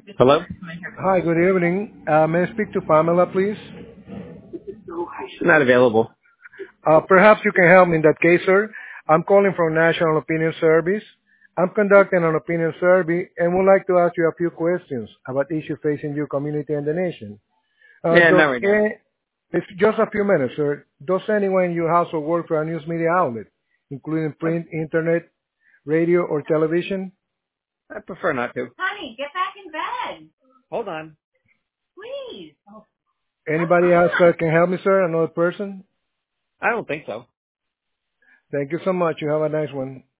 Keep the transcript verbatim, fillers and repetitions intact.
Hello? Hi, good evening. Uh, may I speak to Pamela, please? She's not available. Uh, perhaps you can help me in that case, sir. I'm calling from National Opinion Service. I'm conducting an opinion survey and would like to ask you a few questions about issues facing your community and the nation. Uh, Yeah, does not right now. a, it's just a few minutes, sir. Does anyone in your household work for a news media outlet, including I, print, internet, radio, or television? I prefer not to. Honey, get back in bed. Hold on. Please. Come Anybody else uh, on. can help me, sir? Another person? I don't think so. Thank you so much. You have a nice one.